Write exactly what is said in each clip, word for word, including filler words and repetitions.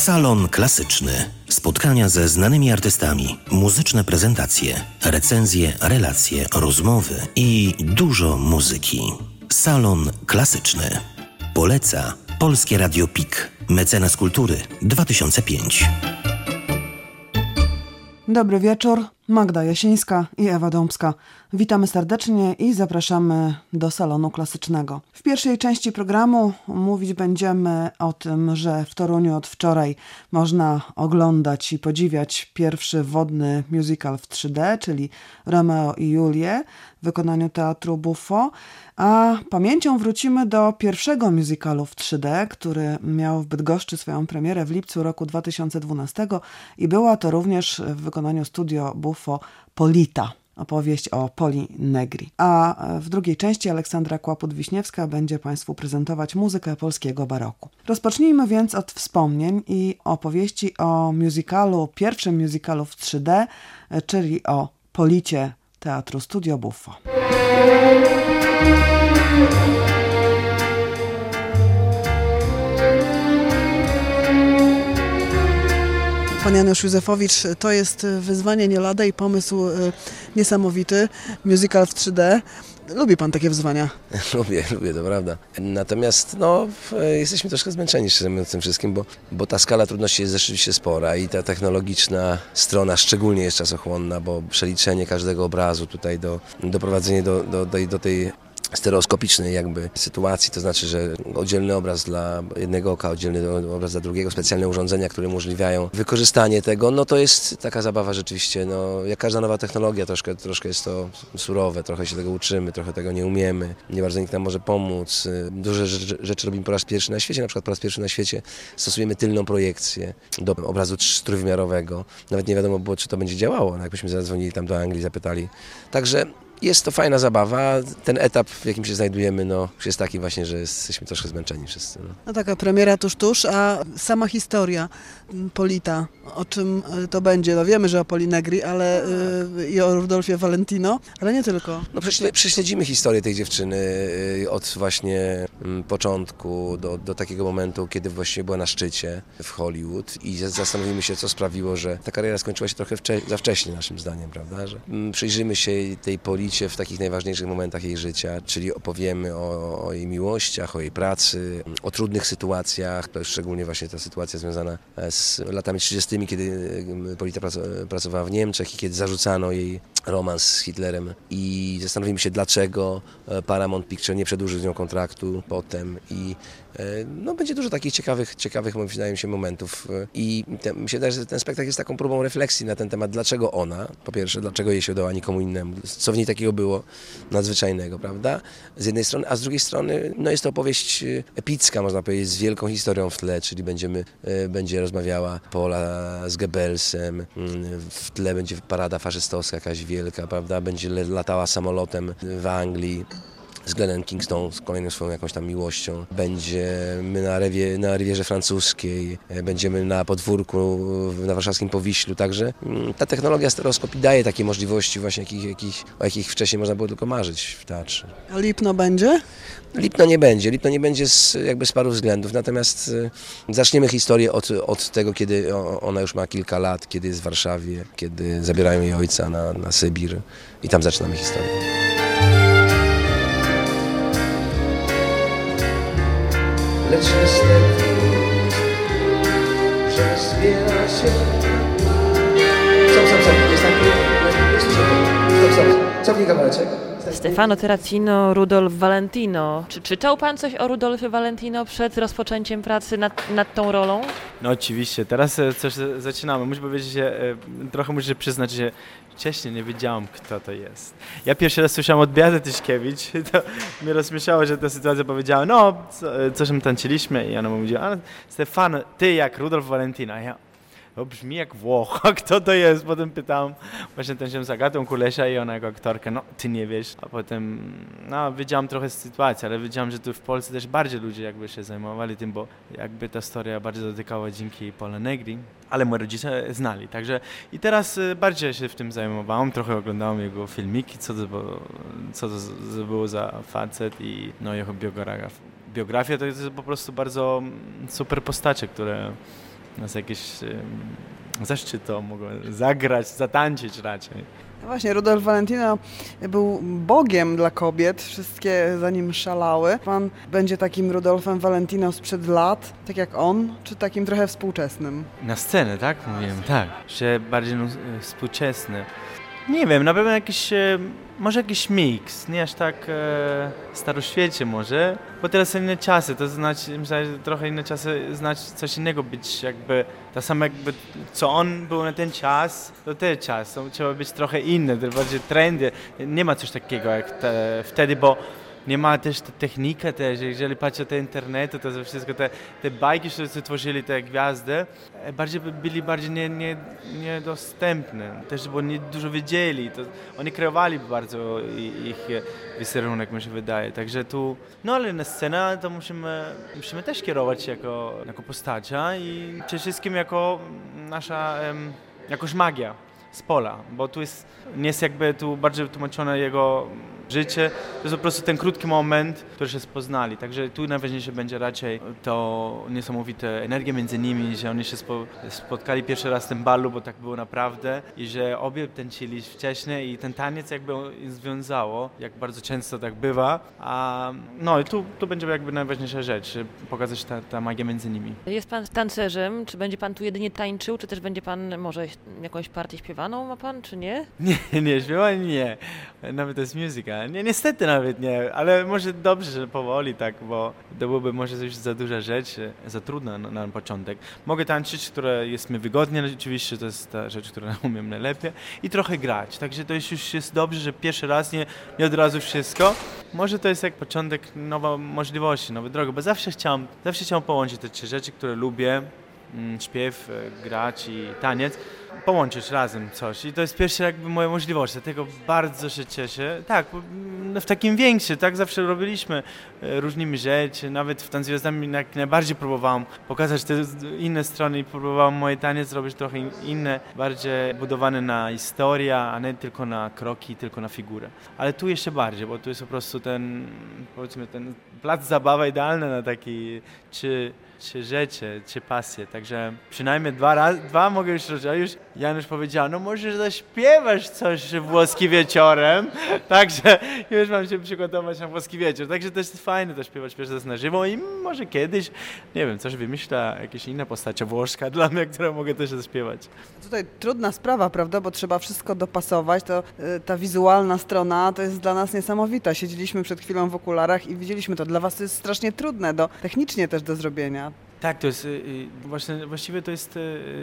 Salon Klasyczny. Spotkania ze znanymi artystami, muzyczne prezentacje, recenzje, relacje, rozmowy i dużo muzyki. Salon Klasyczny. Poleca Polskie Radio P I K. Mecenas Kultury dwa tysiące piąty. Dobry wieczór, Magda Jasińska i Ewa Dąbska. Witamy serdecznie i zapraszamy do Salonu Klasycznego. W pierwszej części programu mówić będziemy o tym, że w Toruniu od wczoraj można oglądać i podziwiać pierwszy wodny musical w trzy D, czyli Romeo i Julię w wykonaniu Teatru Buffo. A pamięcią wrócimy do pierwszego musicalu w trzy D, który miał w Bydgoszczy swoją premierę w lipcu roku dwa tysiące dwunastego i była to również w wykonaniu Studio Buffo Polita. Opowieść o Poli Negri. A w drugiej części Aleksandra Kłaput-Wiśniewska będzie Państwu prezentować muzykę polskiego baroku. Rozpocznijmy więc od wspomnień i opowieści o musicalu, pierwszym musicalu w trzy D, czyli o Policie Teatru Studio Buffo. Pan Janusz Józefowicz, to jest wyzwanie nie lada i pomysł niesamowity, musical w trzy D. Lubi Pan takie wyzwania? Lubię, lubię, to prawda. Natomiast no, jesteśmy troszkę zmęczeni szczerze mówiąc tym wszystkim, bo, bo ta skala trudności jest rzeczywiście spora i ta technologiczna strona szczególnie jest czasochłonna, bo przeliczenie każdego obrazu tutaj, do, doprowadzenie do, do, do, do tej stereoskopicznej jakby sytuacji, to znaczy, że oddzielny obraz dla jednego oka, oddzielny obraz dla drugiego, specjalne urządzenia, które umożliwiają wykorzystanie tego, no to jest taka zabawa rzeczywiście, no jak każda nowa technologia, troszkę, troszkę jest to surowe, trochę się tego uczymy, trochę tego nie umiemy, nie bardzo nikt nam może pomóc. Duże rzeczy, rzeczy robimy po raz pierwszy na świecie, na przykład po raz pierwszy na świecie stosujemy tylną projekcję do obrazu trójwymiarowego. Nawet nie wiadomo było, czy to będzie działało, no jakbyśmy zadzwonili tam do Anglii, zapytali. Także jest to fajna zabawa. Ten etap, w jakim się znajdujemy, no, jest taki właśnie, że jesteśmy troszkę zmęczeni wszyscy. No. No taka premiera tuż, tuż, a sama historia Polita, o czym to będzie? No wiemy, że o Poli Negri, ale yy, i o Rudolfie Valentino, ale nie tylko. No prześledzimy historię tej dziewczyny yy, od właśnie yy, początku do, do takiego momentu, kiedy właśnie była na szczycie w Hollywood i zastanowimy się, co sprawiło, że ta kariera skończyła się trochę wcze- za wcześnie naszym zdaniem, prawda? Że yy, przyjrzymy się tej Policie w takich najważniejszych momentach jej życia, czyli opowiemy o, o jej miłościach, o jej pracy, o trudnych sytuacjach, to jest szczególnie właśnie ta sytuacja związana z latami trzydziestymi, kiedy Polita pracowała w Niemczech i kiedy zarzucano jej romans z Hitlerem i zastanowimy się, dlaczego Paramount Picture nie przedłużył z nią kontraktu potem i no, będzie dużo takich ciekawych, ciekawych wydaje mi się, momentów i te, mi się wydaje, że ten spektakl jest taką próbą refleksji na ten temat, dlaczego ona, po pierwsze, dlaczego jej się udała nikomu innemu, co w niej takiego było nadzwyczajnego, prawda, z jednej strony, a z drugiej strony, no jest to opowieść epicka, można powiedzieć, z wielką historią w tle, czyli będziemy, będzie rozmawiała Pola z Goebbelsem, w tle będzie parada faszystowska jakaś wielka, prawda, będzie latała samolotem w Anglii z Glenem Kingston, z kolejną swoją jakąś tam miłością. Będziemy na, rewie, na Rywierze Francuskiej, będziemy na podwórku na warszawskim Powiślu, także ta technologia stereoskopii daje takie możliwości właśnie, jakich, jakich, o jakich wcześniej można było tylko marzyć w teatrze. A Lipno będzie? Lipno nie będzie. Lipno nie będzie z, jakby z paru względów, natomiast zaczniemy historię od, od tego, kiedy ona już ma kilka lat, kiedy jest w Warszawie, kiedy zabierają jej ojca na, na Sybir i tam zaczynamy historię. Lecz niestety przezbiera się. Stop, stop, stop, jest tak, jest stop, stop, cofnij kawałeczek. Stefano Terracino, Rudolf Valentino. Czy czytał Pan coś o Rudolfie Valentino przed rozpoczęciem pracy nad, nad tą rolą? No oczywiście, teraz coś zaczynamy. Muszę powiedzieć, że trochę muszę przyznać, że wcześniej nie wiedziałam, kto to jest. Ja pierwszy raz słyszałem od Beaty Tyszkiewicz, to mnie rozśmieszało, że ta sytuacja powiedziała, no, co, coś tam tańczyliśmy i ona mówiła, ale Stefano, ty jak Rudolf Valentino. Ja, to brzmi jak Włoch, a kto to jest? Potem pytałem właśnie tę z Agatą Kulesia i ona jako aktorkę, no ty nie wiesz. A potem, no wiedziałam trochę z sytuacji, ale wiedziałam, że tu w Polsce też bardziej ludzie jakby się zajmowali tym, bo jakby ta historia bardziej dotykała dzięki Pole Negri, ale moi rodzice znali, także i teraz bardziej się w tym zajmowałem, trochę oglądałem jego filmiki, co to było, co to było za facet i no jego biografia. Biografia to jest po prostu bardzo super postacie, które nas jakieś um, zaszczyt to mogłem zagrać, zatańczyć raczej. No właśnie, Rudolf Valentino był bogiem dla kobiet, wszystkie za nim szalały. Pan będzie takim Rudolfem Valentino sprzed lat, tak jak on, czy takim trochę współczesnym? Na scenę, tak? Mówiłem, tak, że bardziej no, współczesny. Nie wiem, na pewno jakiś, e, może jakiś miks, nie aż tak e, staroświecie może, bo teraz są inne czasy, to znaczy, myślę, że trochę inne czasy znaczy coś innego być jakby, to samo jakby, co on był na ten czas, to ten czas, to trzeba być trochę inne, bardziej trendy, nie ma coś takiego jak te, wtedy, bo nie ma też tę technikę też, jeżeli patrzę na internetu, to ze wszystko te, te bajki, które tworzyli te gwiazdy, bardziej byli bardziej nie, nie, niedostępne, też bo nie dużo wiedzieli, to oni kreowali bardzo ich wizerunek, mi się wydaje, także tu, no ale na scenę to musimy, musimy też kierować jako, jako postacia i przede wszystkim jako nasza um, jakoś magia z pola, bo tu jest, nie jest jakby tu bardziej tłumaczone jego życie, to jest po prostu ten krótki moment, który się spoznali, także tu najważniejsze będzie raczej to niesamowite energia między nimi, że oni się spo, spotkali pierwszy raz w tym balu, bo tak było naprawdę i że obie tańczyli wcześniej i ten taniec jakby związało, jak bardzo często tak bywa, a no i tu, tu będzie jakby najważniejsza rzecz, pokazać ta, ta magia między nimi. Jest pan tancerzem, czy będzie pan tu jedynie tańczył, czy też będzie pan może jakąś partię śpiewaną ma pan, czy nie? Nie, nie, śpiewanie nie, nawet to jest muzyka. Nie, niestety nawet nie, ale może dobrze, że powoli tak, bo to byłoby może już za duża rzecz, za trudna na, na początek. Mogę tańczyć, które jest mi wygodnie, oczywiście to jest ta rzecz, którą umiem najlepiej i trochę grać, także to już jest dobrze, że pierwszy raz nie, nie od razu wszystko. Może to jest jak początek nowa możliwości, nowe drogi, bo zawsze chciałem, zawsze chciałem połączyć te trzy rzeczy, które lubię, śpiew, grać i taniec, połączyć razem coś i to jest pierwsza jakby moja możliwość, dlatego bardzo się cieszę. Tak, w takim większym, tak zawsze robiliśmy różnymi rzeczy, nawet w Tańcu z Gwiazdami najbardziej próbowałem pokazać te inne strony i próbowałem moje taniec zrobić trochę inne, bardziej budowane na historię, a nie tylko na kroki, tylko na figurę. Ale tu jeszcze bardziej, bo tu jest po prostu ten, powiedzmy, ten plac zabawa idealny na taki, czy trzy rzeczy, trzy pasje, także przynajmniej dwa razy, dwa mogę już robić, a już Janusz powiedział, no może zaśpiewasz coś włoski wieczorem, także już mam się przygotować na włoski wieczór, także to jest fajne to śpiewać pierwszy raz na żywo i może kiedyś, nie wiem, coś wymyśla, jakaś inna postać włoska dla mnie, którą mogę też zaśpiewać. Tutaj trudna sprawa, prawda, bo trzeba wszystko dopasować, to y, ta wizualna strona to jest dla nas niesamowita, siedzieliśmy przed chwilą w okularach i widzieliśmy to, dla was to jest strasznie trudne, do, technicznie też do zrobienia. Tak, to jest, właśnie, właściwie to jest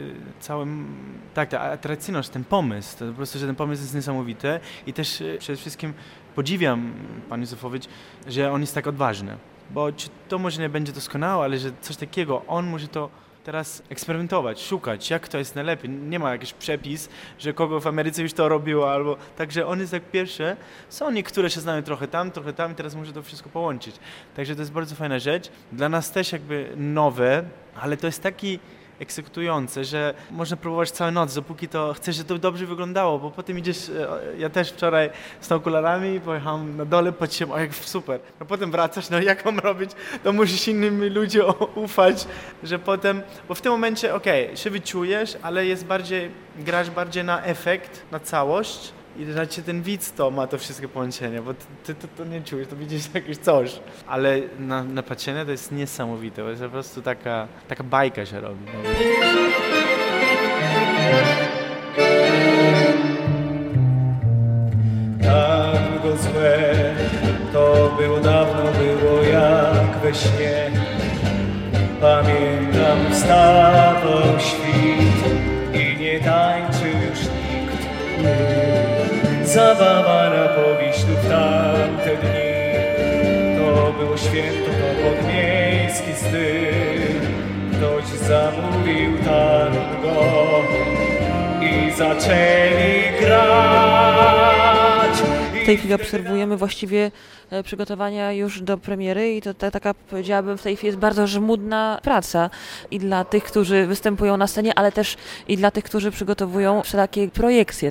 całym, tak, ta atrakcyjność, ten pomysł, to po prostu, że ten pomysł jest niesamowity i też przede wszystkim podziwiam pan Józefowicz, że on jest tak odważny, bo czy to może nie będzie doskonałe, ale że coś takiego, on może to teraz eksperymentować, szukać, jak to jest najlepiej. Nie ma jakiś przepis, że kogo w Ameryce już to robiło, albo także on jest jak pierwszy. Są niektóre się znają trochę tam, trochę tam i teraz muszę to wszystko połączyć. Także to jest bardzo fajna rzecz. Dla nas też jakby nowe, ale to jest taki eksekutujące, że można próbować całą noc, dopóki to chcesz, żeby to dobrze wyglądało, bo potem idziesz, ja też wczoraj z tą okularami pojechałem na dole, patrzyłem, o jak super, no potem wracasz, no jak mam robić, to musisz innym ludziom ufać, że potem, bo w tym momencie, okej, okay, się wyczujesz, ale jest bardziej, grasz bardziej na efekt, na całość, i raczej ten widz to ma to wszystkie połączenia, bo ty to, to nie czujesz, to widzisz jakieś coś. Ale na, na patrzenie to jest niesamowite, bo jest po prostu taka, taka bajka się robi. Tak długo złe, to było dawno, było jak we śnie. Pamiętam, wstawał świt i nie tańczył już nikt. Zabawa na Powiślu w tamte dni, to było święto, to podmiejski styl. Ktoś zamówił tango i zaczęli grać. W tej chwili obserwujemy właściwie przygotowania już do premiery i to ta, taka, powiedziałabym, w tej chwili jest bardzo żmudna praca i dla tych, którzy występują na scenie, ale też i dla tych, którzy przygotowują wszelakie projekcje, tak?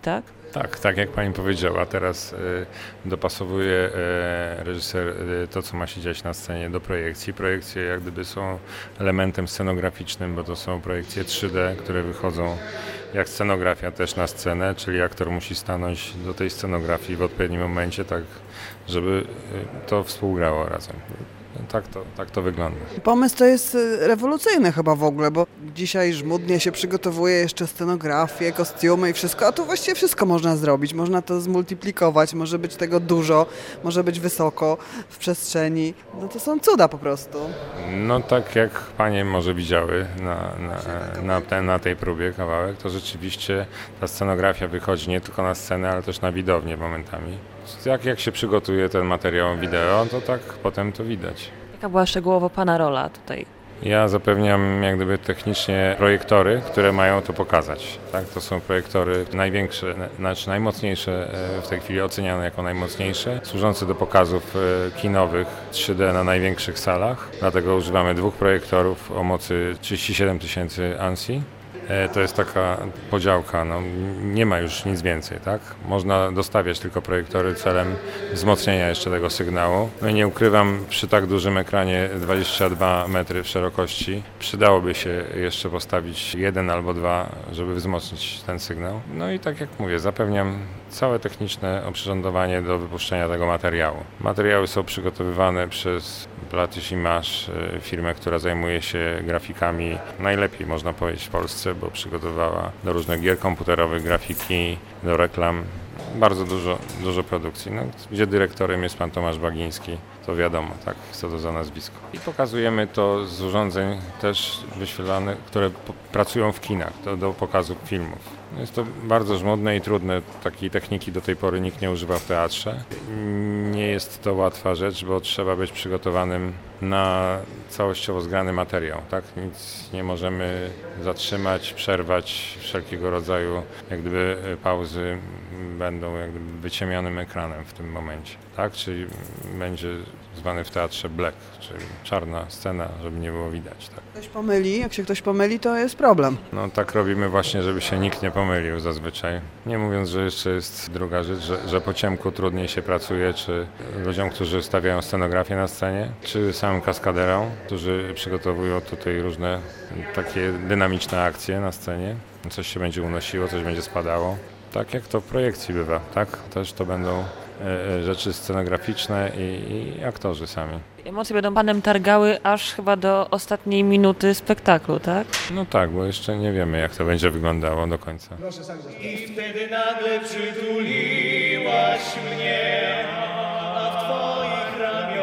Tak, tak jak pani powiedziała, teraz y, dopasowuje y, reżyser y, to, co ma się dziać na scenie do projekcji. Projekcje jak gdyby są elementem scenograficznym, bo to są projekcje trzy D, które wychodzą jak scenografia też na scenę, czyli aktor musi stanąć do tej scenografii w odpowiednim momencie, tak żeby y, to współgrało razem. Tak to, tak to wygląda. Pomysł to jest rewolucyjny chyba w ogóle, bo dzisiaj żmudnie się przygotowuje jeszcze scenografię, kostiumy i wszystko, a tu właściwie wszystko można zrobić. Można to zmultiplikować, może być tego dużo, może być wysoko w przestrzeni. No to są cuda po prostu. No tak jak panie może widziały na, na, na, te, na tej próbie kawałek, to rzeczywiście ta scenografia wychodzi nie tylko na scenę, ale też na widownię momentami. Jak, jak się przygotuje ten materiał wideo, to tak potem to widać. Jaka była szczegółowo pana rola tutaj? Ja zapewniam jak gdyby technicznie projektory, które mają to pokazać. Tak? To są projektory największe, znaczy najmocniejsze, w tej chwili oceniane jako najmocniejsze, służące do pokazów kinowych trzy D na największych salach. Dlatego używamy dwóch projektorów o mocy trzydzieści siedem tysięcy ANSI. To jest taka podziałka, no, nie ma już nic więcej, tak? Można dostawiać tylko projektory celem wzmocnienia jeszcze tego sygnału. No i nie ukrywam, przy tak dużym ekranie dwadzieścia dwa metry w szerokości przydałoby się jeszcze postawić jeden albo dwa, żeby wzmocnić ten sygnał. No i tak jak mówię, zapewniam całe techniczne oprzyrządowanie do wypuszczenia tego materiału. Materiały są przygotowywane przez Platysz Image, firmę, która zajmuje się grafikami najlepiej, można powiedzieć, w Polsce, bo przygotowała do różnych gier komputerowych grafiki, do reklam. Bardzo dużo, dużo produkcji, no, gdzie dyrektorem jest pan Tomasz Bagiński, to wiadomo, tak, co to za nazwisko. I pokazujemy to z urządzeń też wyświetlanych, które pracują w kinach, do, do pokazu filmów. Jest to bardzo żmudne i trudne, takiej techniki do tej pory nikt nie używa w teatrze. Nie jest to łatwa rzecz, bo trzeba być przygotowanym na całościowo zgrany materiał, tak? Nic nie możemy zatrzymać, przerwać, wszelkiego rodzaju jak gdyby pauzy będą jak gdyby wyciemnionym ekranem w tym momencie, tak? Czyli będzie zwany w teatrze black, czyli czarna scena, żeby nie było widać, tak? Ktoś pomyli, jak się ktoś pomyli, to jest problem. No tak robimy właśnie, żeby się nikt nie pomylił zazwyczaj. Nie mówiąc, że jeszcze jest druga rzecz, że, że po ciemku trudniej się pracuje, czy ludziom, którzy stawiają scenografię na scenie, czy samym kaskaderom, którzy przygotowują tutaj różne takie dynamiczne akcje na scenie. Coś się będzie unosiło, coś będzie spadało. Tak jak to w projekcji bywa, tak? Też to będą e, rzeczy scenograficzne i, i aktorzy sami. Emocje będą panem targały aż chyba do ostatniej minuty spektaklu, tak? No tak, bo jeszcze nie wiemy, jak to będzie wyglądało do końca. I wtedy nagle przytuliłaś mnie, a w twoich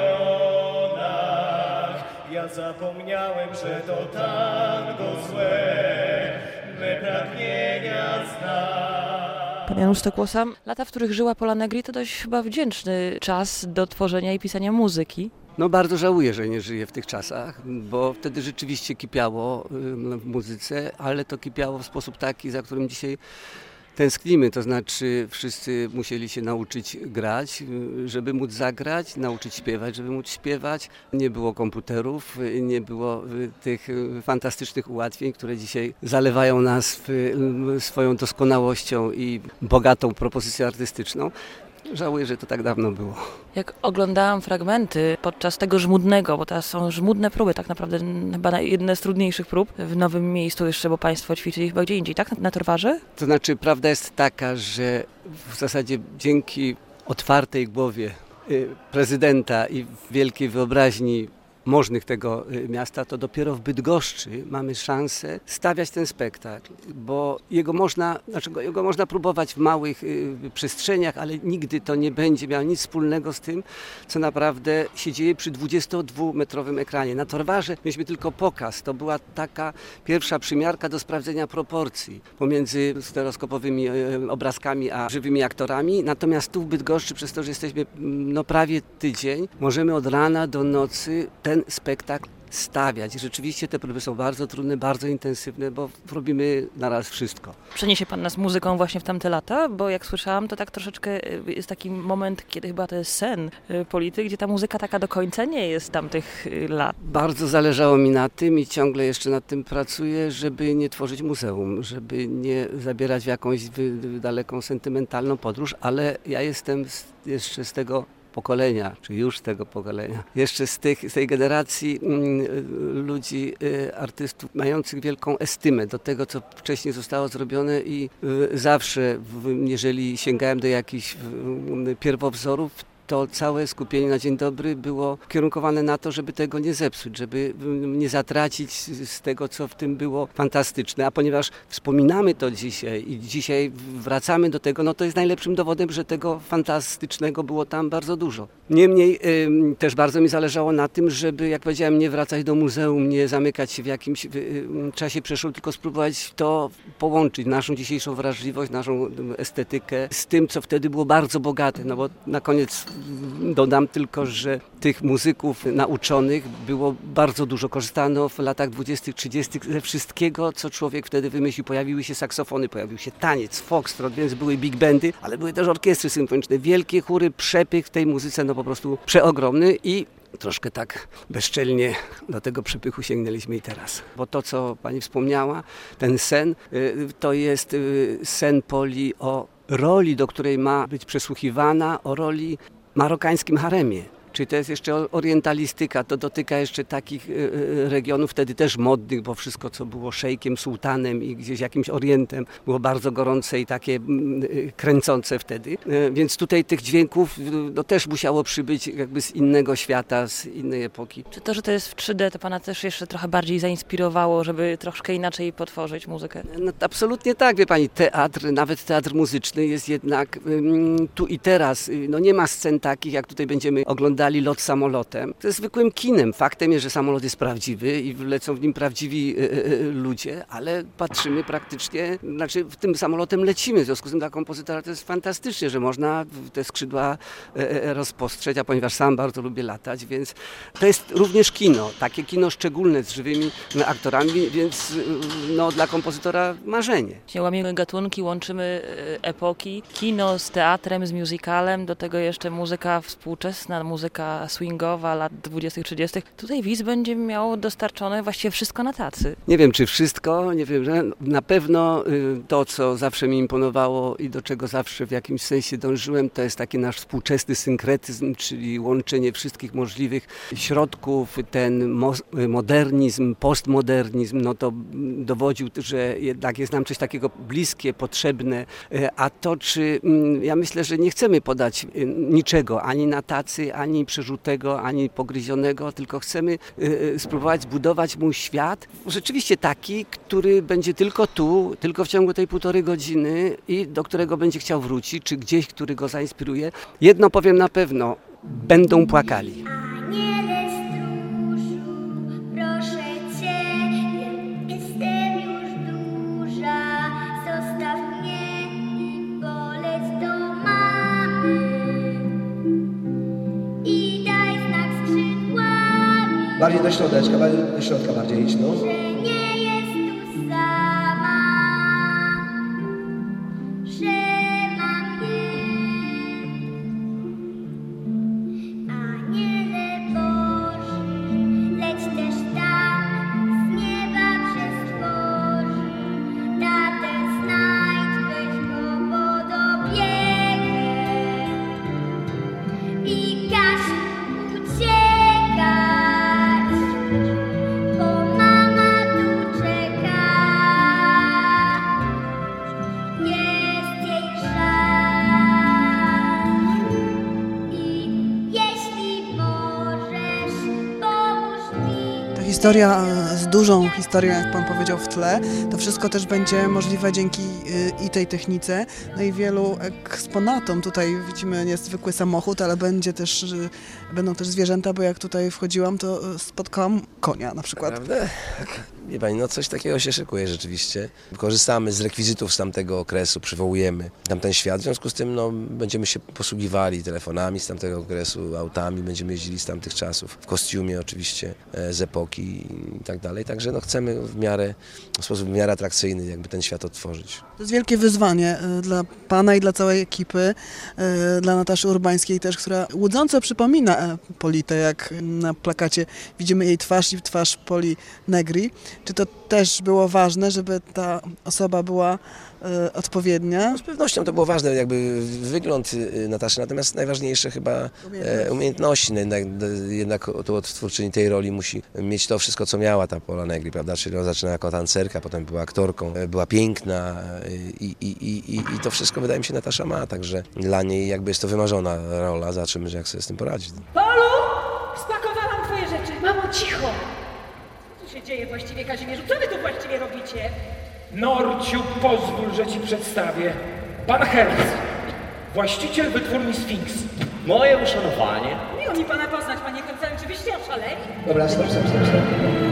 ramionach ja zapomniałem, że to tango złe, me pragnienia zna. Pan Janusz Stokłosa, lata, w których żyła Pola Negri, to dość chyba wdzięczny czas do tworzenia i pisania muzyki. No bardzo żałuję, że nie żyję w tych czasach, bo wtedy rzeczywiście kipiało w muzyce, ale to kipiało w sposób taki, za którym dzisiaj tęsknimy, to znaczy wszyscy musieli się nauczyć grać, żeby móc zagrać, nauczyć śpiewać, żeby móc śpiewać. Nie było komputerów, nie było tych fantastycznych ułatwień, które dzisiaj zalewają nas swoją doskonałością i bogatą propozycją artystyczną. Żałuję, że to tak dawno było. Jak oglądałam fragmenty podczas tego żmudnego, bo teraz są żmudne próby, tak naprawdę chyba jedne z trudniejszych prób w nowym miejscu jeszcze, bo państwo ćwiczyli chyba gdzie indziej, tak? Na, na Torwarze? To znaczy prawda jest taka, że w zasadzie dzięki otwartej głowie prezydenta i wielkiej wyobraźni możnych tego miasta, to dopiero w Bydgoszczy mamy szansę stawiać ten spektakl, bo jego można, znaczy jego można próbować w małych y, przestrzeniach, ale nigdy to nie będzie miało nic wspólnego z tym, co naprawdę się dzieje przy dwudziestodwumetrowym ekranie. Na Torwarze mieliśmy tylko pokaz, to była taka pierwsza przymiarka do sprawdzenia proporcji pomiędzy stereoskopowymi y, obrazkami a żywymi aktorami, natomiast tu w Bydgoszczy, przez to, że jesteśmy no, prawie tydzień, możemy od rana do nocy ten spektakl stawiać. Rzeczywiście te próby są bardzo trudne, bardzo intensywne, bo robimy naraz wszystko. Przeniesie pan nas muzyką właśnie w tamte lata, bo jak słyszałam, to tak troszeczkę jest taki moment, kiedy chyba to jest sen polityk, gdzie ta muzyka taka do końca nie jest tamtych lat. Bardzo zależało mi na tym i ciągle jeszcze nad tym pracuję, żeby nie tworzyć muzeum, żeby nie zabierać w jakąś daleką, sentymentalną podróż, ale ja jestem z, jeszcze z tego pokolenia, czy już tego pokolenia, jeszcze z, tych, z tej generacji mm, ludzi, y, artystów mających wielką estymę do tego, co wcześniej zostało zrobione i y, zawsze, w, jeżeli sięgałem do jakichś y, pierwowzorów, to całe skupienie na dzień dobry było kierunkowane na to, żeby tego nie zepsuć, żeby nie zatracić z tego, co w tym było fantastyczne. A ponieważ wspominamy to dzisiaj i dzisiaj wracamy do tego, no to jest najlepszym dowodem, że tego fantastycznego było tam bardzo dużo. Niemniej y, też bardzo mi zależało na tym, żeby, jak powiedziałem, nie wracać do muzeum, nie zamykać się w jakimś y, y, czasie przeszłym, tylko spróbować to połączyć, naszą dzisiejszą wrażliwość, naszą estetykę z tym, co wtedy było bardzo bogate, no bo na koniec dodam tylko, że tych muzyków nauczonych było bardzo dużo. Korzystano w latach dwudziestych, trzydziestych ze wszystkiego, co człowiek wtedy wymyślił. Pojawiły się saksofony, pojawił się taniec, foxtrot, więc były big bandy, ale były też orkiestry symfoniczne, wielkie chóry, przepych w tej muzyce, no po prostu przeogromny i troszkę tak bezczelnie do tego przepychu sięgnęliśmy i teraz. Bo to, co pani wspomniała, ten sen, to jest sen Poli o roli, do której ma być przesłuchiwana, o roli marokańskim haremie. Czyli to jest jeszcze orientalistyka, to dotyka jeszcze takich regionów wtedy też modnych, bo wszystko, co było szejkiem, sułtanem i gdzieś jakimś orientem, było bardzo gorące i takie kręcące wtedy. Więc tutaj tych dźwięków no, też musiało przybyć jakby z innego świata, z innej epoki. Czy to, że to jest w trzy D, to pana też jeszcze trochę bardziej zainspirowało, żeby troszkę inaczej potworzyć muzykę? No, absolutnie tak, wie pani, teatr, nawet teatr muzyczny jest jednak um, tu i teraz. No, nie ma scen takich, jak tutaj będziemy oglądali lot samolotem. To jest zwykłym kinem. Faktem jest, że samolot jest prawdziwy i lecą w nim prawdziwi y, y, ludzie, ale patrzymy praktycznie, znaczy w tym samolotem lecimy. W związku z tym dla kompozytora to jest fantastycznie, że można te skrzydła y, y, rozpostrzeć, a ponieważ sam bardzo lubię latać, więc to jest również kino. Takie kino szczególne z żywymi aktorami, więc y, no, dla kompozytora marzenie. Łamiemy gatunki, łączymy epoki, kino z teatrem, z musicalem, do tego jeszcze muzyka współczesna, muzyka swingowa lat dwudziestych, trzydziestych. Tutaj widz będzie miał dostarczone właściwie wszystko na tacy. Nie wiem, czy wszystko, nie wiem, że na pewno to, co zawsze mi imponowało i do czego zawsze w jakimś sensie dążyłem, to jest taki nasz współczesny synkretyzm, czyli łączenie wszystkich możliwych środków, ten mo- modernizm, postmodernizm, no to dowodził, że jednak jest nam coś takiego bliskie, potrzebne, a to, czy ja myślę, że nie chcemy podać niczego, ani na tacy, ani przerzutego, ani pogryzionego, tylko chcemy y, spróbować zbudować mu świat rzeczywiście taki, który będzie tylko tu, tylko w ciągu tej półtorej godziny i do którego będzie chciał wrócić, czy gdzieś, który go zainspiruje. Jedno powiem na pewno, będą płakali. Bardziej do środeczka, bardziej do środka bardziej idź, no. Że nie jest tu sama, że ma mnie. Aniele Boży, leć też tam, z nieba przestworzy. Tatę znajdź, weź go pod opiekę i każ uciekać. Historia z dużą historią, jak pan powiedział, w tle. To wszystko też będzie możliwe dzięki i tej technice, no i wielu eksponatom. Tutaj widzimy niezwykły samochód, ale będzie też, będą też zwierzęta, bo jak tutaj wchodziłam, to spotkałam konia na przykład. Naprawdę? Wie pani, no coś takiego się szykuje rzeczywiście. Korzystamy z rekwizytów z tamtego okresu, przywołujemy tamten świat, w związku z tym no, będziemy się posługiwali telefonami z tamtego okresu, autami, będziemy jeździli z tamtych czasów, w kostiumie oczywiście z epoki i tak dalej. Także no, chcemy w miarę, w sposób w miarę atrakcyjny jakby ten świat odtworzyć. To jest wielkie wyzwanie dla pana i dla całej ekipy, dla Nataszy Urbańskiej też, która łudząco przypomina Politę, jak na plakacie widzimy jej twarz i twarz Poli Negri. Czy to też było ważne, żeby ta osoba była e, odpowiednia? No, z pewnością to było ważne, jakby wygląd Nataszy, natomiast najważniejsze chyba e, umiejętności. Jednak, jednak to odtwórczyni tej roli musi mieć to wszystko, co miała ta Pola Negri, prawda? Czyli ona zaczyna jako tancerka, potem była aktorką, była piękna i, i, i, i, i to wszystko, wydaje mi się, Natasza ma, także dla niej jakby jest to wymarzona rola, zobaczymy, jak sobie z tym poradzić. Polu, spakowałam twoje rzeczy. Mamo, cicho! Co się dzieje właściwie, Kazimierzu? Co wy tu właściwie robicie? Norciu, pozwól, że ci przedstawię. Pan Herz, właściciel wytwórni Sfinks. Moje uszanowanie. Miło mi pana poznać, panie Hercelu. Czy byście oszaleli? Dobra, stop, stop, stop, stop.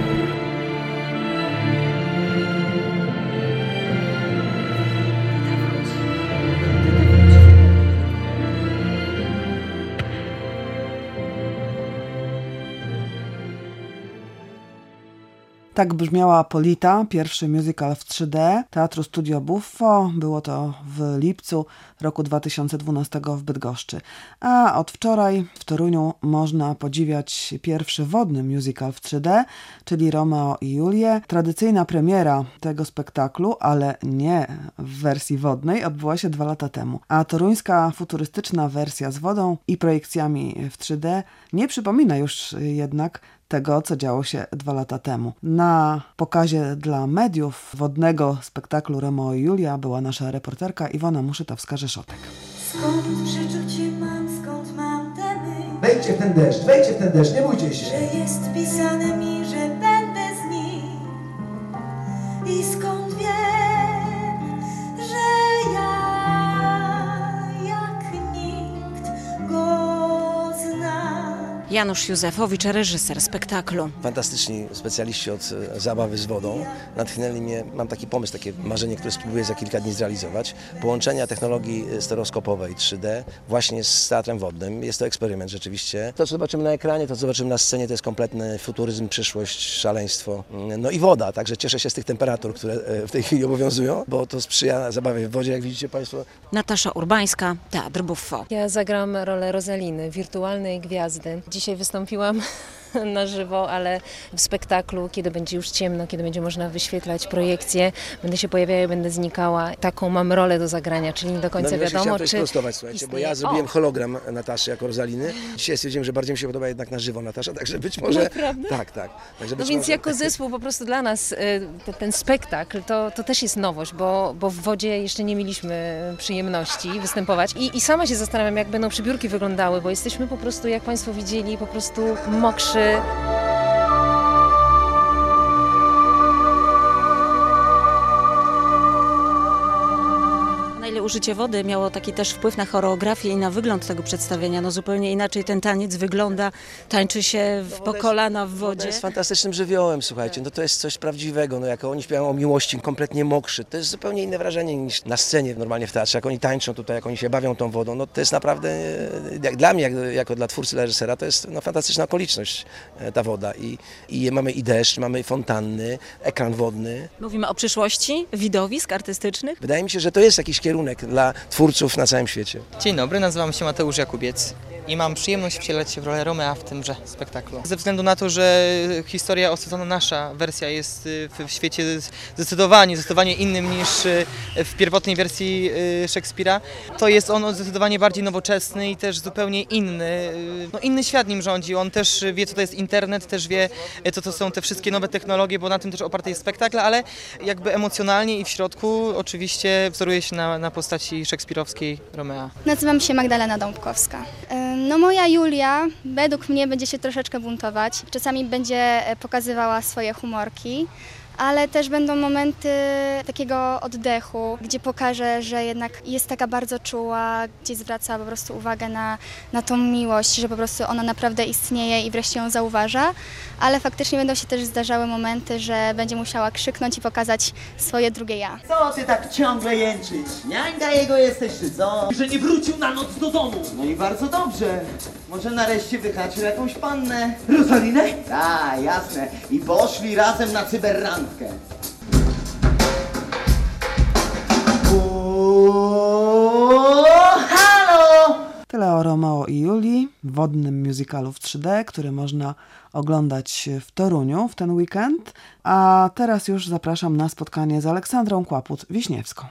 Tak brzmiała Polita, pierwszy musical w trzy D Teatru Studio Buffo. Było to w lipcu roku dwa tysiące dwunastego w Bydgoszczy. A od wczoraj w Toruniu można podziwiać pierwszy wodny musical w trzy D, czyli Romeo i Julię. Tradycyjna premiera tego spektaklu, ale nie w wersji wodnej, odbyła się dwa lata temu. A toruńska futurystyczna wersja z wodą i projekcjami w trzy D nie przypomina już jednak tego, co działo się dwa lata temu. Na pokazie dla mediów wodnego spektaklu Romeo i Julia była nasza reporterka Iwona Muszytowska-Rzeszotek. Skąd przeczucie mam, skąd mam te myśl? Wejdźcie w ten deszcz, wejdźcie w ten deszcz, nie bójcie się. Że jest pisane mi, że będę z nim. I skąd wiem, że ja jak nikt go zna. Janusz Józefowicz, reżyser spektaklu. Fantastyczni specjaliści od zabawy z wodą natchnęli mnie, mam taki pomysł, takie marzenie, które spróbuję za kilka dni zrealizować. Połączenia technologii stereoskopowej trzy D właśnie z teatrem wodnym. Jest to eksperyment rzeczywiście. To, co zobaczymy na ekranie, to, co zobaczymy na scenie, to jest kompletny futuryzm, przyszłość, szaleństwo. No i woda, także cieszę się z tych temperatur, które w tej chwili obowiązują, bo to sprzyja zabawie w wodzie, jak widzicie Państwo. Natasza Urbańska, Teatr Buffo. Ja zagram rolę Rosaliny, wirtualnej gwiazdy. Dzisiaj wystąpiłam na żywo, ale w spektaklu, kiedy będzie już ciemno, kiedy będzie można wyświetlać projekcje, będę się pojawiała i będę znikała. Taką mam rolę do zagrania, czyli nie do końca no, wiadomo, chciałem czy sprostować, słuchajcie, bo ja zrobiłem o. hologram Nataszy jako Rosaliny. Dzisiaj stwierdziłem, że bardziej mi się podoba jednak na żywo Natasza, także być może... Naprawdę? Tak, tak. Także no więc może... jako zespół po prostu dla nas ten, ten spektakl to, to też jest nowość, bo, bo w wodzie jeszcze nie mieliśmy przyjemności występować I, i sama się zastanawiam, jak będą przybiórki wyglądały, bo jesteśmy po prostu, jak Państwo widzieli, po prostu mokrzy. Na ile użycie wody miało taki też wpływ na choreografię i na wygląd tego przedstawienia? No zupełnie inaczej ten taniec wygląda, tańczy się w, po kolana w wodzie. To jest fantastycznym żywiołem, słuchajcie, no to jest coś prawdziwego, no jak oni śpiewają o miłości, kompletnie mokrzy, to jest zupełnie inne wrażenie niż na scenie normalnie w teatrze, jak oni tańczą tutaj, jak oni się bawią tą wodą, no to jest naprawdę, jak dla mnie, jak, jako dla twórcy, dla reżysera, to jest no, fantastyczna okoliczność ta woda i, i mamy i deszcz, mamy fontanny, ekran wodny. Mówimy o przyszłości widowisk artystycznych? Wydaje mi się, że to jest jakiś kierunek dla twórców na całym świecie. Dzień dobry, nazywam się Mateusz Jakubiec i mam przyjemność wcielać się w rolę Romea w tymże spektaklu. Ze względu na to, że historia osadzona, nasza wersja jest w świecie zdecydowanie, zdecydowanie innym niż w pierwotnej wersji Szekspira, to jest on zdecydowanie bardziej nowoczesny i też zupełnie inny. No, inny świat nim rządzi, on też wie, co to jest internet, też wie, co to są te wszystkie nowe technologie, bo na tym też oparty jest spektakl, ale jakby emocjonalnie i w środku oczywiście wzoruje się na, na postaci szekspirowskiej Romea. Nazywam się Magdalena Dąbkowska. No moja Julia według mnie będzie się troszeczkę buntować. Czasami będzie pokazywała swoje humorki, ale też będą momenty takiego oddechu, gdzie pokaże, że jednak jest taka bardzo czuła, gdzie zwraca po prostu uwagę na, na tą miłość, że po prostu ona naprawdę istnieje i wreszcie ją zauważa, ale faktycznie będą się też zdarzały momenty, że będzie musiała krzyknąć i pokazać swoje drugie ja. Co ty tak ciągle jęczysz? Niańka jego jesteś czy co? Że nie wrócił na noc do domu. No i bardzo dobrze. Może nareszcie wyhaczył jakąś pannę. Rosalinę? Tak, jasne. I poszli razem na cyberrandkę. O, halo! Tyle o Romeo i Julii, wodnym musicalu w trzy D, który można oglądać w Toruniu w ten weekend. A teraz już zapraszam na spotkanie z Aleksandrą Kłaput-Wiśniewską.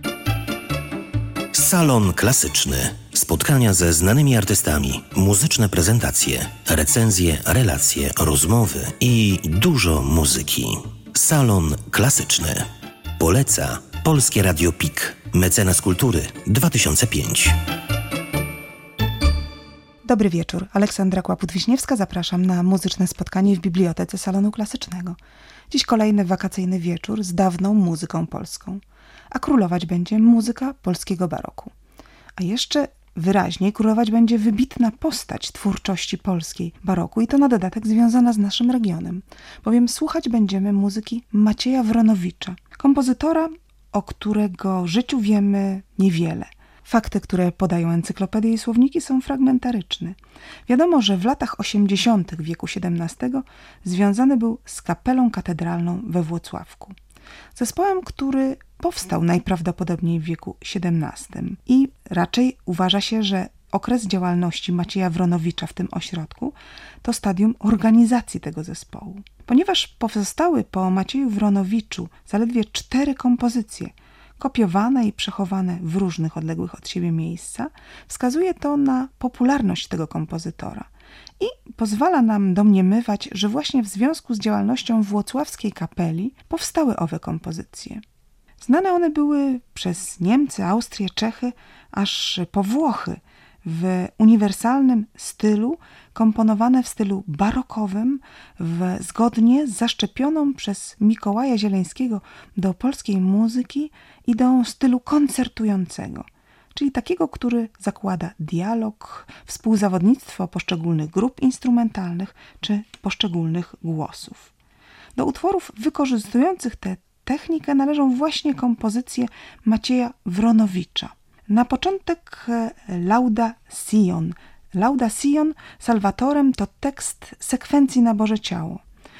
Salon Klasyczny. Spotkania ze znanymi artystami, muzyczne prezentacje, recenzje, relacje, rozmowy i dużo muzyki. Salon Klasyczny. Poleca Polskie Radio P I K. Mecenas Kultury dwa tysiące piąty. Dobry wieczór. Aleksandra Kłaput-Wiśniewska. Zapraszam na muzyczne spotkanie w Bibliotece Salonu Klasycznego. Dziś kolejny wakacyjny wieczór z dawną muzyką polską. A królować będzie muzyka polskiego baroku. A jeszcze wyraźniej królować będzie wybitna postać twórczości polskiej baroku i to na dodatek związana z naszym regionem, bowiem słuchać będziemy muzyki Macieja Wronowicza, kompozytora, o którego życiu wiemy niewiele. Fakty, które podają encyklopedie i słowniki, są fragmentaryczne. Wiadomo, że w latach osiemdziesiątych wieku siedemnastego związany był z kapelą katedralną we Włocławku. Zespołem, który powstał najprawdopodobniej w wieku siedemnastym i raczej uważa się, że okres działalności Macieja Wronowicza w tym ośrodku to stadium organizacji tego zespołu. Ponieważ powstały po Macieju Wronowiczu zaledwie cztery kompozycje, kopiowane i przechowane w różnych odległych od siebie miejsca, wskazuje to na popularność tego kompozytora i pozwala nam domniemywać, że właśnie w związku z działalnością włocławskiej kapeli powstały owe kompozycje. Znane one były przez Niemcy, Austrię, Czechy, aż po Włochy, w uniwersalnym stylu, komponowane w stylu barokowym, w, zgodnie z zaszczepioną przez Mikołaja Zieleńskiego do polskiej muzyki ideą stylu koncertującego, czyli takiego, który zakłada dialog, współzawodnictwo poszczególnych grup instrumentalnych czy poszczególnych głosów. Do utworów wykorzystujących tę technikę należą właśnie kompozycje Macieja Wronowicza. Na początek Lauda Sion. Lauda Sion Salvatorem to tekst sekwencji na Boże Ciało.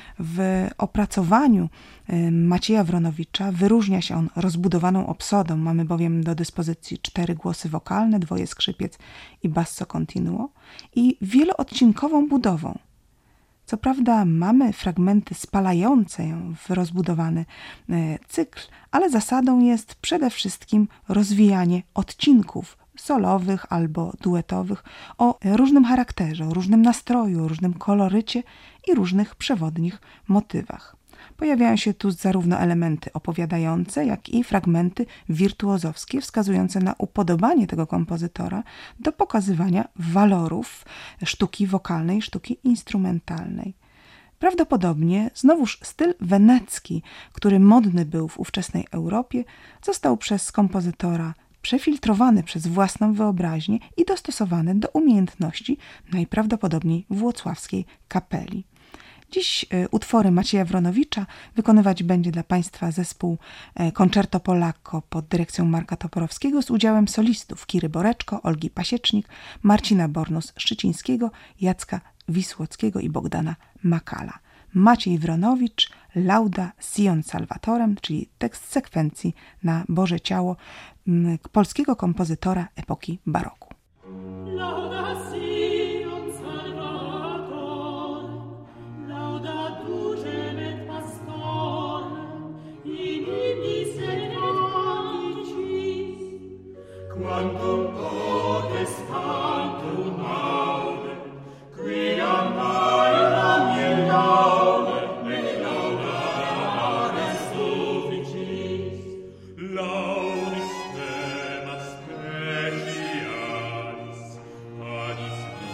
W opracowaniu Macieja Wronowicza wyróżnia się on rozbudowaną obsodą. Mamy bowiem do dyspozycji cztery głosy wokalne, dwoje skrzypiec i basso continuo i wieloodcinkową budową. Co prawda mamy fragmenty spalające ją w rozbudowany cykl, ale zasadą jest przede wszystkim rozwijanie odcinków solowych albo duetowych o różnym charakterze, o różnym nastroju, o różnym kolorycie i różnych przewodnich motywach. Pojawiają się tu zarówno elementy opowiadające, jak i fragmenty wirtuozowskie wskazujące na upodobanie tego kompozytora do pokazywania walorów sztuki wokalnej, sztuki instrumentalnej. Prawdopodobnie znowuż styl wenecki, który modny był w ówczesnej Europie, został przez kompozytora przefiltrowany przez własną wyobraźnię i dostosowany do umiejętności najprawdopodobniej włocławskiej kapeli. Dziś utwory Macieja Wronowicza wykonywać będzie dla Państwa zespół Concerto Polacco pod dyrekcją Marka Toporowskiego z udziałem solistów Kiry Boreczko, Olgi Pasiecznik, Marcina Bornus-Szczycińskiego, Jacka Wisłockiego i Bogdana Makala. Maciej Wronowicz, Lauda Sion Salvatorem, czyli tekst sekwencji na Boże Ciało polskiego kompozytora epoki baroku. Lauda Sion Salvator, lauda ducem et pastorem, in ibis et condicis, quantum potestatum aude, quia maera miel laude, et laudare sufficis, laudis temas specialis, anis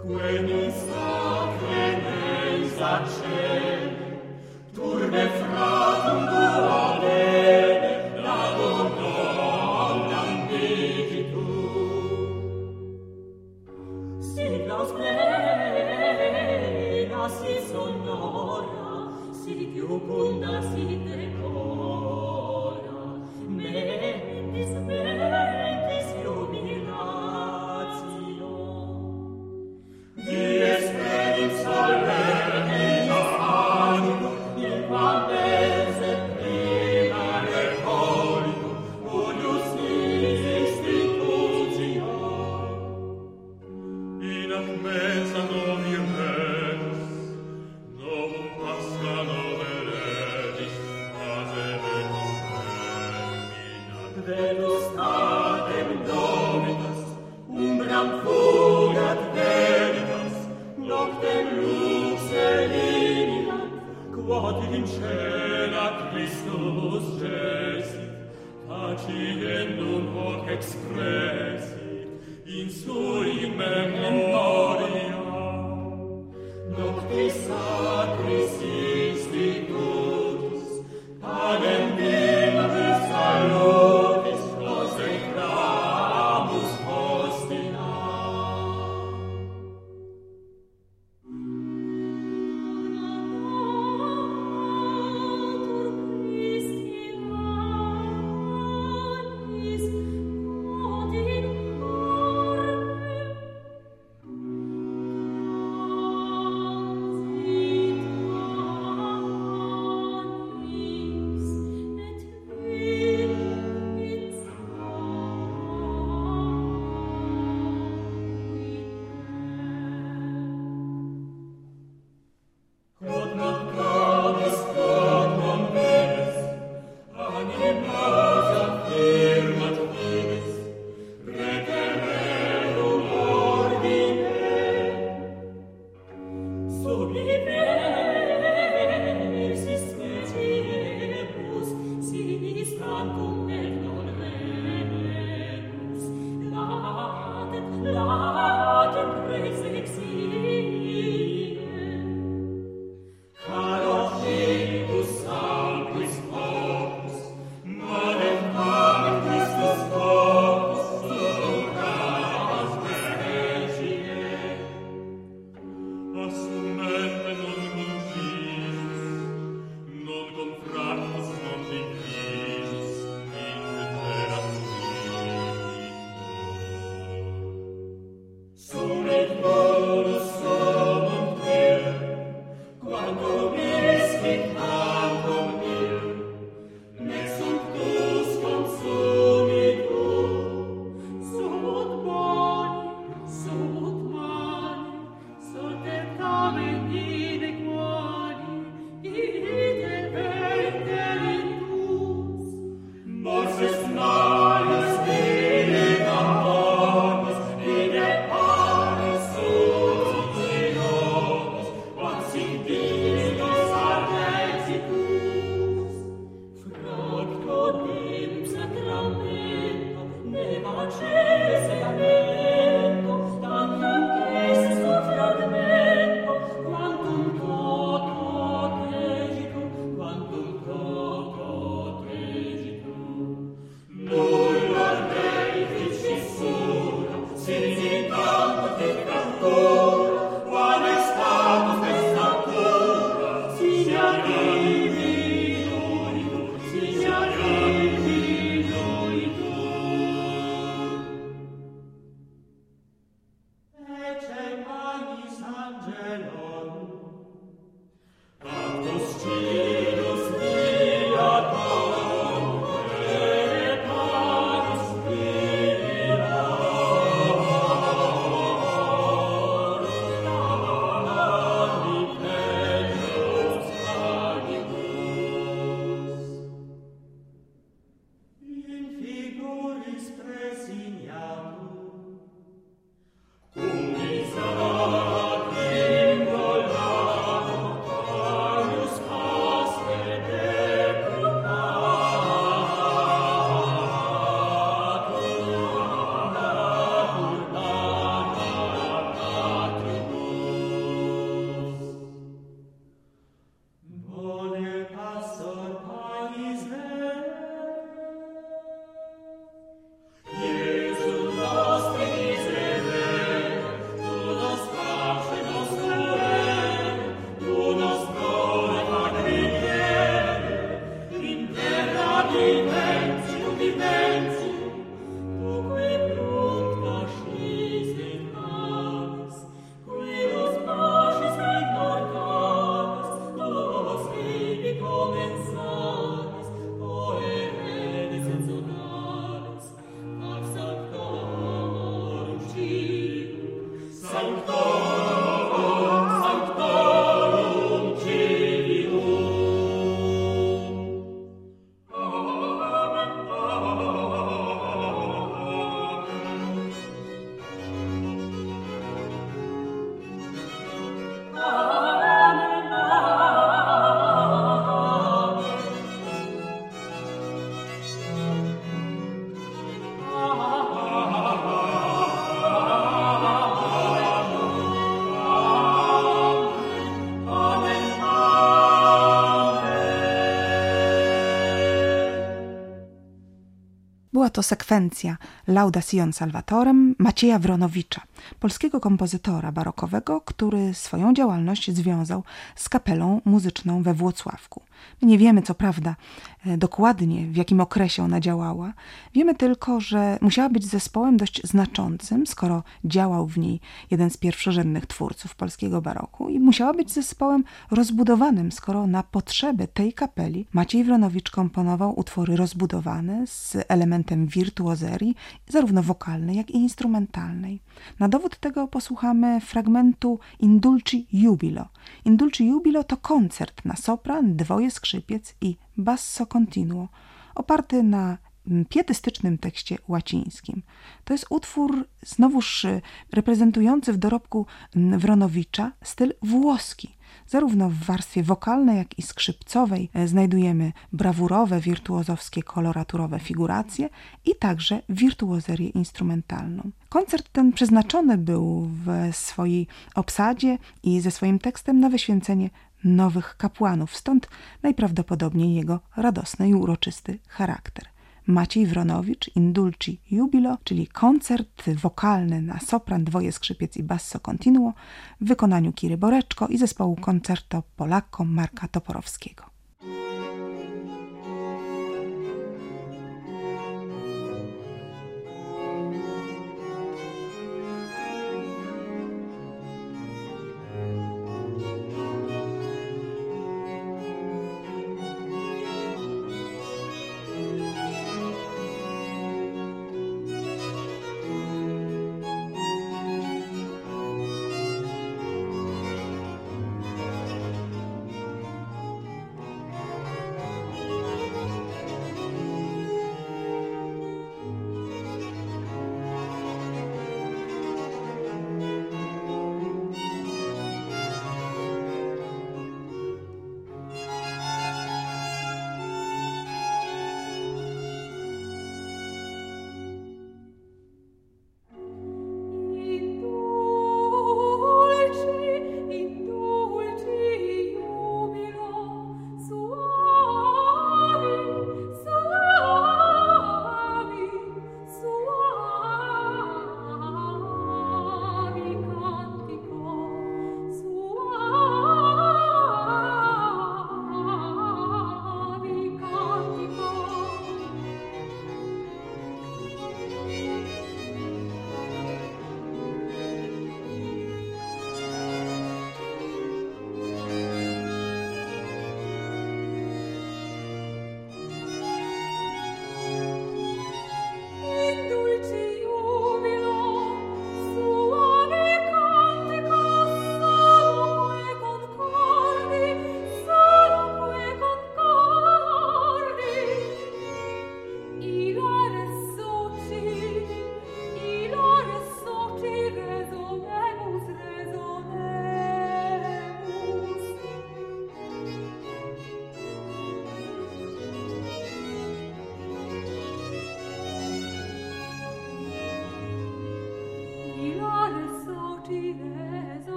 Cum mi sarà, to sekwencja Lauda Sion Salvatorem Macieja Wronowicza, polskiego kompozytora barokowego, który swoją działalność związał z kapelą muzyczną we Włocławku. My nie wiemy, co prawda, dokładnie w jakim okresie ona działała. Wiemy tylko, że musiała być zespołem dość znaczącym, skoro działał w niej jeden z pierwszorzędnych twórców polskiego baroku, i musiała być zespołem rozbudowanym, skoro na potrzeby tej kapeli Maciej Wronowicz komponował utwory rozbudowane z elementem wirtuozerii, zarówno wokalnej, jak i instrumentalnej. Na dowód tego posłuchamy fragmentu Indulci Jubilo. Indulci Jubilo to koncert na sopran, dwoje skrzypiec i basso continuo, oparty na pietystycznym tekście łacińskim. To jest utwór znowuż reprezentujący w dorobku Wronowicza styl włoski. Zarówno w warstwie wokalnej, jak i skrzypcowej znajdujemy brawurowe, wirtuozowskie, koloraturowe figuracje i także wirtuozerię instrumentalną. Koncert ten przeznaczony był w swojej obsadzie i ze swoim tekstem na wyświęcenie nowych kapłanów, stąd najprawdopodobniej jego radosny i uroczysty charakter. Maciej Wronowicz, Indulci Jubilo, czyli koncert wokalny na sopran, dwoje skrzypiec i basso continuo w wykonaniu Kiry Boreczko i zespołu Concerto Polacco Marka Toporowskiego.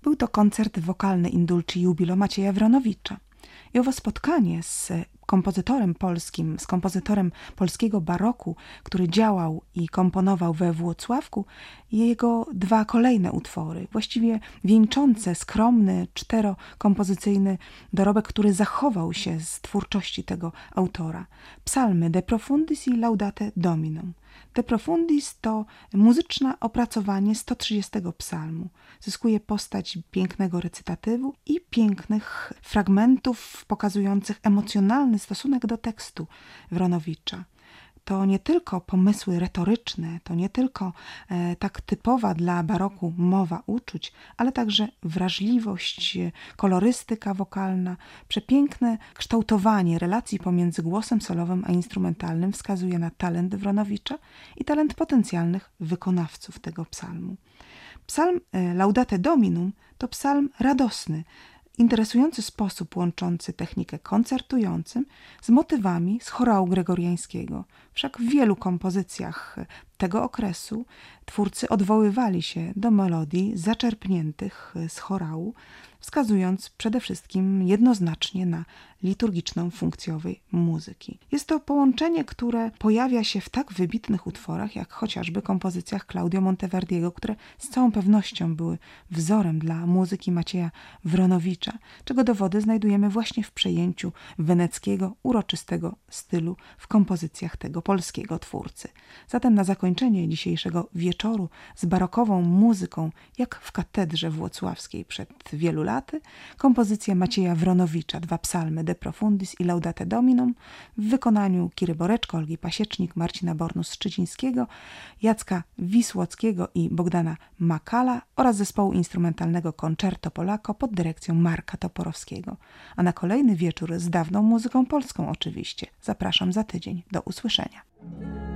Był to koncert wokalny in dulci jubilo Macieja Wronowicza. I owo spotkanie z kompozytorem polskim, z kompozytorem polskiego baroku, który działał i komponował we Włocławku, jego dwa kolejne utwory, właściwie wieńczące skromny, czterokompozycyjny dorobek, który zachował się z twórczości tego autora. Psalmy De Profundis i Laudate Dominum. De Profundis to muzyczne opracowanie sto trzydziestego psalmu. Zyskuje postać pięknego recytatywu i pięknych fragmentów pokazujących emocjonalny stosunek do tekstu Wronowicza. To nie tylko pomysły retoryczne, to nie tylko e, tak typowa dla baroku mowa uczuć, ale także wrażliwość, kolorystyka wokalna, przepiękne kształtowanie relacji pomiędzy głosem solowym a instrumentalnym wskazuje na talent Wronowicza i talent potencjalnych wykonawców tego psalmu. Psalm e, Laudate Dominum to psalm radosny, interesujący sposób łączący technikę koncertującą z motywami z chorału gregoriańskiego. Wszak w wielu kompozycjach tego okresu twórcy odwoływali się do melodii zaczerpniętych z chorału, wskazując przede wszystkim jednoznacznie na liturgiczną funkcję owej muzyki. Jest to połączenie, które pojawia się w tak wybitnych utworach, jak chociażby kompozycjach Claudio Monteverdiego, które z całą pewnością były wzorem dla muzyki Macieja Wronowicza, czego dowody znajdujemy właśnie w przejęciu weneckiego, uroczystego stylu w kompozycjach tego polskiego twórcy. Zatem na zakończenie dzisiejszego wieczoru z barokową muzyką, jak w katedrze włocławskiej przed wielu laty, kompozycja Macieja Wronowicza, dwa psalmy De Profundis i Laudate Dominum w wykonaniu Kiry Boreczko, Olgi Pasiecznik, Marcina Bornus-Szczycińskiego, Jacka Wisłockiego i Bogdana Makala oraz zespołu instrumentalnego Concerto Polacco pod dyrekcją Marka Toporowskiego. A na kolejny wieczór z dawną muzyką polską oczywiście zapraszam za tydzień. Do usłyszenia.